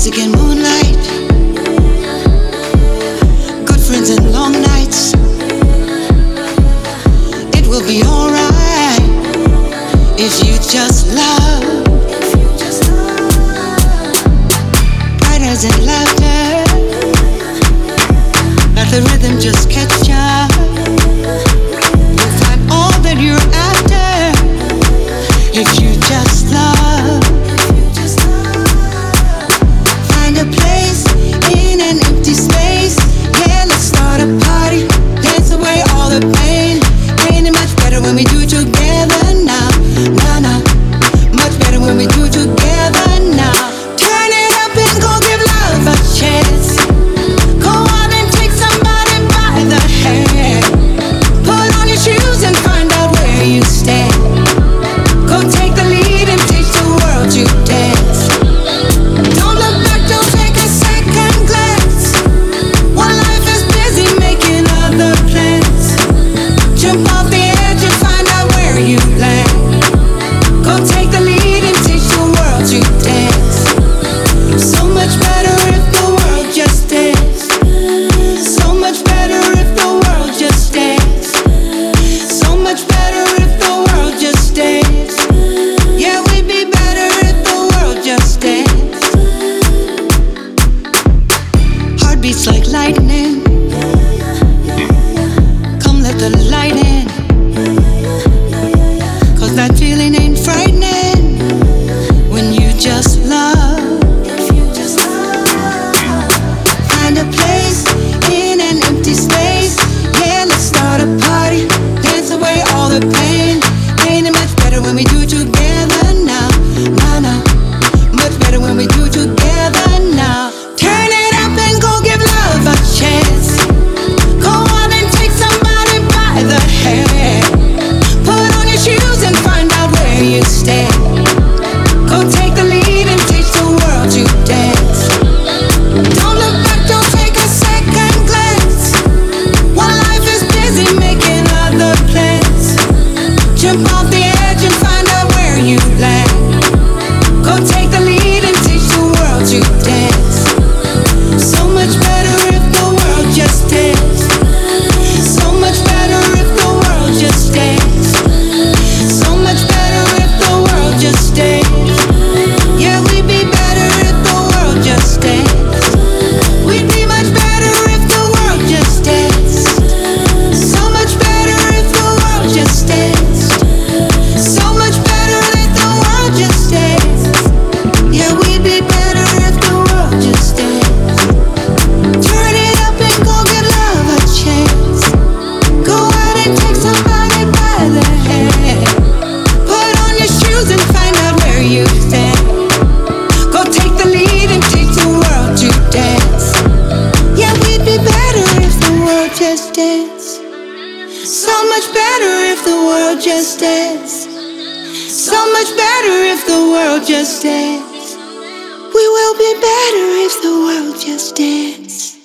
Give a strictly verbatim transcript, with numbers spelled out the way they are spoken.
music and moonlight, good friends and long nights. It will be alright if you just love. Riders and laughter, let the rhythm just catch ya. You'll find all that you're after if you just love. Find a place in an empty space. Yeah, let's start a party. Dance away all the pain. Ain't it much better when we do it together now? Nah, nah. Much better when we do it together now. Turn it up and go give love a chance. Go out and take somebody by the hand. Put on your shoes and find out where you stand. Go take the lead and teach the world to dance. Don't look back, don't take a second glance. While life is busy making other plans, jump off the edge and find out where you land. Go take the lead and teach the world to dance. So much better if the world just danced. So much better if the world just danced. So much better if the world just danced. Yeah, we'd be better if the world just danced. Heartbeats like lightning, come let the light in. Cause that feeling ain't frightening when you just love. Find a place in an empty space. Yeah, let's start a party. Dance away all the pain. Ain't it much better when we do it together now? Nah, nah. Much better when we do it together now. Turn it up and go give love a chance. Go out and take somebody by the hand. Put on your shoes and find out where you stand. Go take the lead and teach the world to dance. Don't look back, don't take a second glance. While life is busy making other plans, jump off the edge and find out where you land. Go take the lead and teach the world to dance. So much better if the world just danced. So much better if the world just danced. So much better if the world just danced. Yeah, we'd be better if the world just danced. We'd be much better if the world just danced. So much better if the world just danced. So much better if the world just danced. Yeah, we'd be better if the world just danced. Turn it up and go give love a chance. Go out and take somebody by the hand. Put on your shoes and find out where you stand. Go take the lead and teach the world to dance. Yeah, we'd be better if the world just danced. So much better if the world just danced. So much better if the world just danced. We will be better if the world just danced.